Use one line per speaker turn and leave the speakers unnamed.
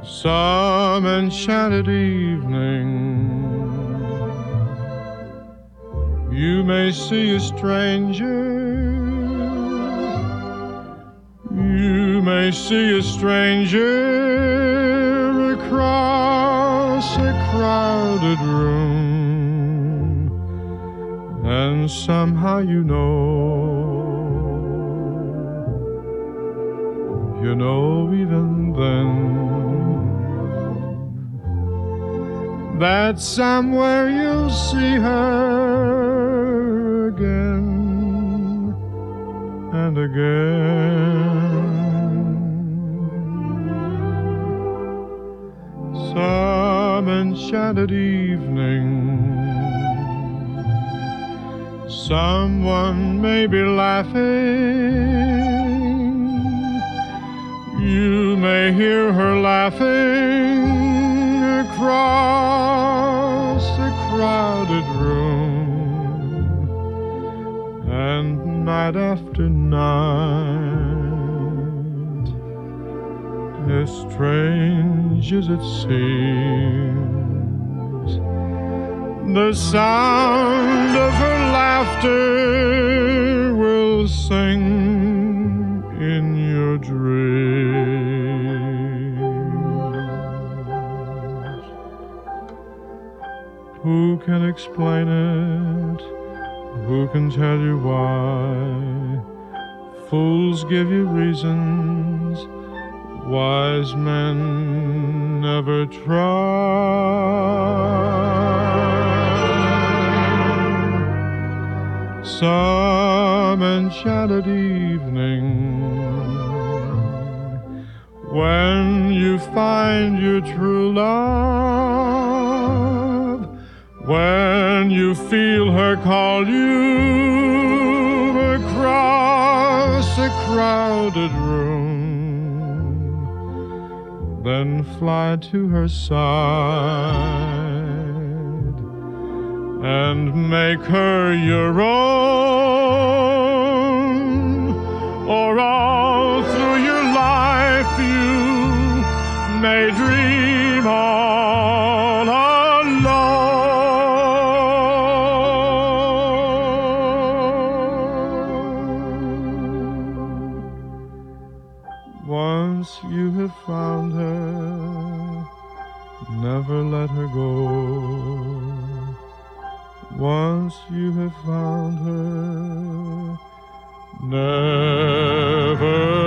Some enchanted evening, you may see a stranger. You may see a stranger across a crowded room, and somehow you know even then, that somewhere you'll see her again and again. Some enchanted evening, someone may be laughing. You may hear her laughing across a crowded room, and night after night, as strange as it seems, the sound of her laughter will sing in your dreams. Who can explain it? Who can tell you why? Fools give you reasons, wise men never try. Some enchanted evening, when you find your true love, when you feel her call you across a crowded room, then fly to her side and make her your own, or all through your life you may dream all alone. Once you have found her, never let her go. Once you have found her, never